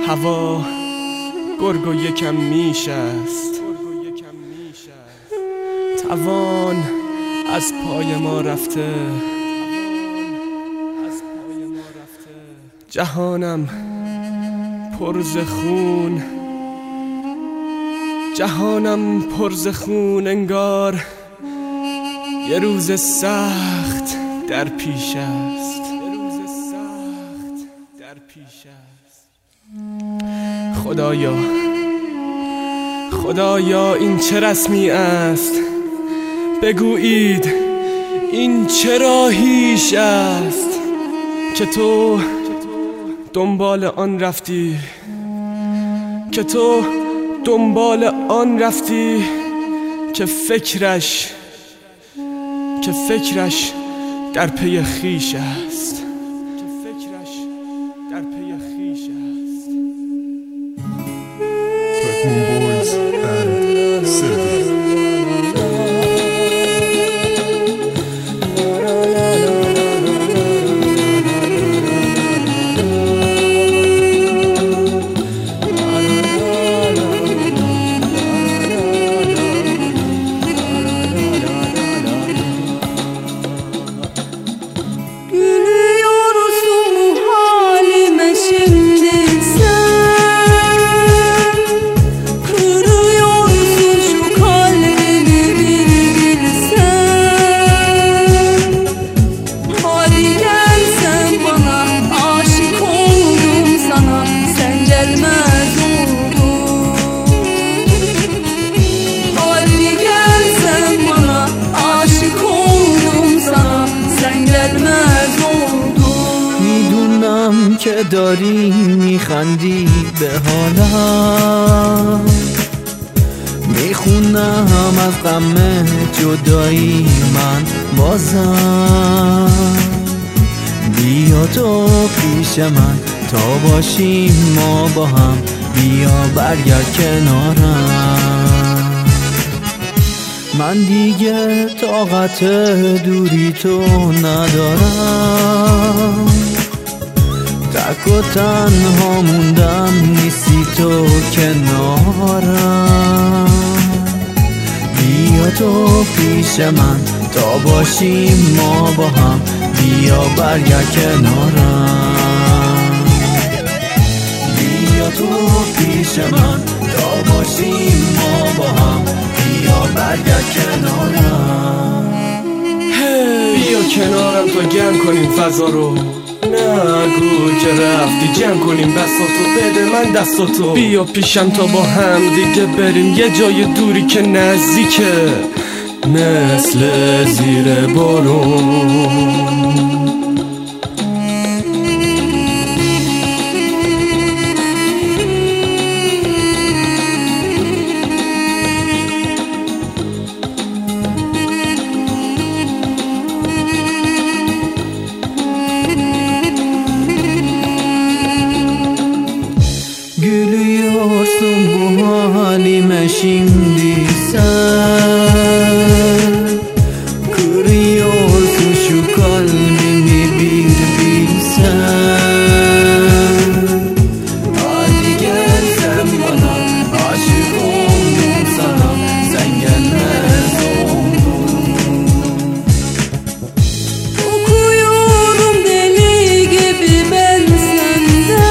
هوا گرگ و یکم میش است، توان از پای ما رفته، جهانم پر ز خون، جهانم پر ز خون، انگار یه روز سخت در پیش است، خدایا خدایا این چه رسمی است، بگویید این چه راهیش است که تو دنبال آن رفتی، که تو دنبال آن رفتی که فکرش در پی خویش است. Boys and Cities. که داری میخندی به حالم، میخونم از غم جدایی من بازم، بیا تو پیش من تا باشیم ما با هم، بیا برگرد کنارم، من دیگه طاقت دوری تو ندارم، تک و تنها موندم نیستی تو کنارم، بیا تو پیش من تا باشیم ما با هم، بیا برگرد کنارم، بیا تو پیش من تا باشیم ما با هم، بیا برگرد کنارم، بیا کنارم تا گرم کنیم فضا رو، نگو که رفتی جمع کنیم بساتو، بده من دستاتو، بیا پیشم تا با هم دیگه بریم یه جای دوری که نزدیکه، مثل زیر بارون. Gülüyorsun bu halime şimdi sen, kırıyorsun şu kalbimi bir bilsen, hadi gel sen bana, aşık oldum sana, sen gelmez oldun, okuyorum deli gibi ben senden.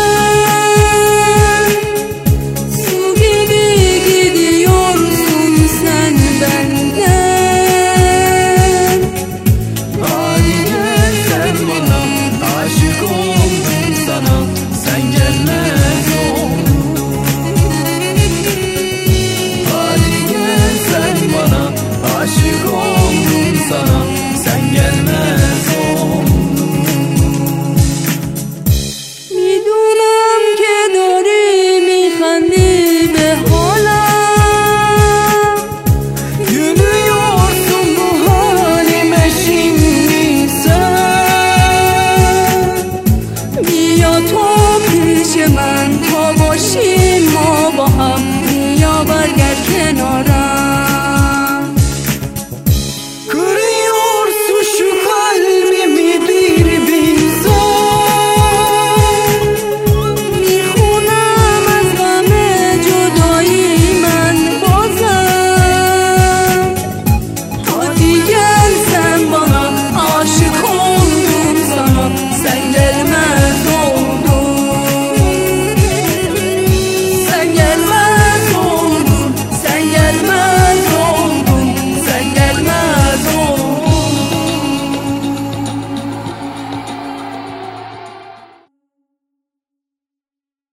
من تا باشیم ما با هم، بیا برگرد کنار